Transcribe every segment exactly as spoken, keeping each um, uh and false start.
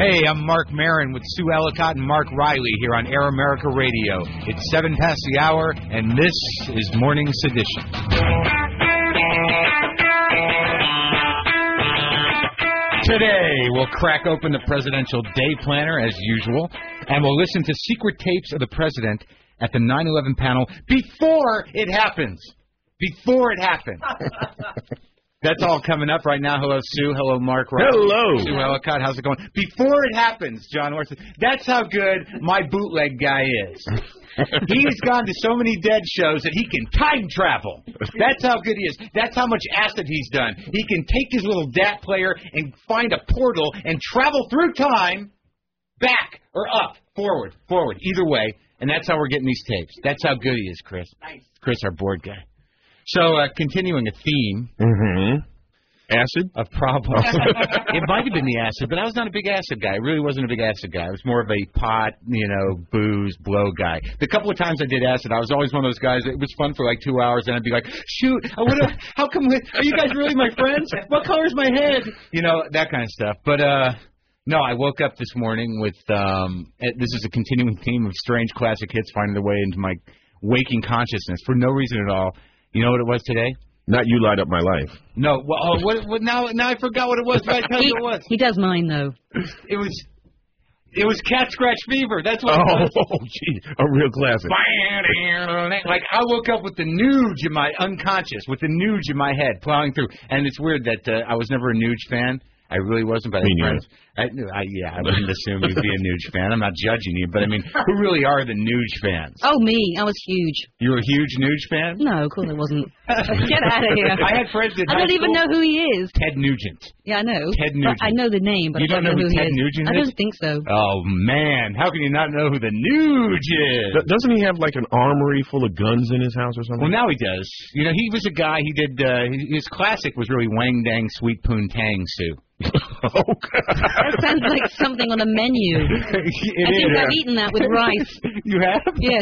Hey, I'm Mark Maron with Sue Ellicott and Mark Riley here on Air America Radio. It's seven past the hour, and this is Morning Sedition. Today, we'll crack open the presidential day planner, as usual, and we'll listen to secret tapes of the president at the nine eleven panel before it happens. Before it happens. That's all coming up right now. Hello, Sue. Hello, Mark. Riley. Hello. Sue Ellicott. How's it going? Before it happens, John Orson. That's how good my bootleg guy is. He's gone to so many dead shows that he can time travel. That's how good he is. That's how much acid he's done. He can take his little D A T player and find a portal and travel through time, back or up, forward, forward, either way. And that's how we're getting these tapes. That's how good he is, Chris. Nice. Chris, our board guy. So, uh, continuing a theme. Mm-hmm. Acid? Of problems. It might have been the acid, but I was not a big acid guy. I really wasn't a big acid guy. I was more of a pot, you know, booze, blow guy. The couple of times I did acid, I was always one of those guys that it was fun for like two hours, and I'd be like, shoot, I wanna, how come, we, are you guys really my friends? What color's my head? You know, that kind of stuff. But, uh... No, I woke up this morning with, um, this is a continuing theme of strange classic hits finding their way into my waking consciousness for no reason at all. You know what it was today? Not You Light Up My Life. No, well, oh, what, what, now now I forgot what it was, but I tell you what it was. He does mine, though. It was it was Cat Scratch Fever. That's what oh, it was. Oh, gee, a real classic. Like, I woke up with the Nuge in my unconscious, with the Nuge in my head, plowing through. And it's weird that uh, I was never a Nuge fan. I really wasn't, but I, friends, I, I yeah, I wouldn't assume you'd be a Nuge fan. I'm not judging you, but I mean, who really are the Nuge fans? Oh, me. I was huge. You were a huge Nuge fan? No, of course I wasn't. Get out of here. I had friends that I don't even know who he is. Ted Nugent. Yeah, I know. Ted Nugent. I know the name, but you I don't, don't know, know who, who Ted he is. Nugent is? I don't think so. Oh, man. How can you not know who the Nuge is? D- doesn't he have like an armory full of guns in his house or something? Well, now he does. You know, he was a guy, he did, uh, his classic was really Wang Dang Sweet Poon Tang Sue. Oh, God. That sounds like something on a menu. It I is, think yeah. I've eaten that with rice. You have? Yes.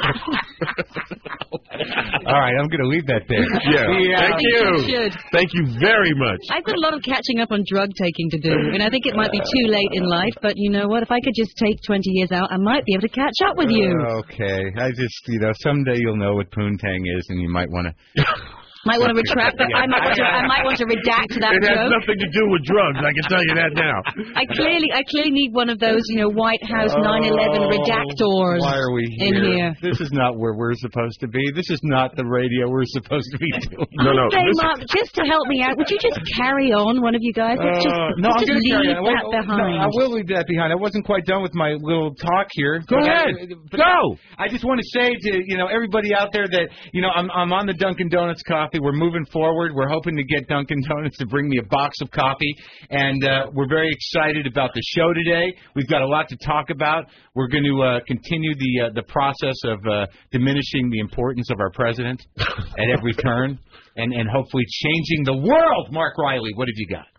All right, I'm going to leave that there. Yeah. yeah. Thank you. you. Should. Thank you very much. I've got a lot of catching up on drug taking to do, and I think it might be too late in life, but you know what? If I could just take twenty years out, I might be able to catch up with you. Uh, okay. I just, you know, someday you'll know what Poontang is, and you might want to... Might want to retract that. I might want to. I might want to redact that It has joke. nothing to do with drugs. I can tell you that now. I clearly, I clearly need one of those, you know, White House nine eleven Oh, redactors. Why are we here? in here? This is not where we're supposed to be. This is not the radio we're supposed to be doing. No, no. Say, listen. Mark, just to help me out, would you just carry on, one of you guys? Let's just, Uh, no, let's I'm just going to carry leave on. that Wait, behind. No, I will leave that behind. I wasn't quite done with my little talk here. Go But ahead. I, but Go. I just want to say to, you know, everybody out there that, you know, I'm I'm on the Dunkin' Donuts coffee. We're moving forward. We're hoping to get Dunkin' Donuts to bring me a box of coffee, and uh, we're very excited about the show today. We've got a lot to talk about. We're going to uh, continue the uh, the process of uh, diminishing the importance of our president at every turn, and, and hopefully changing the world. Mark Riley, what have you got?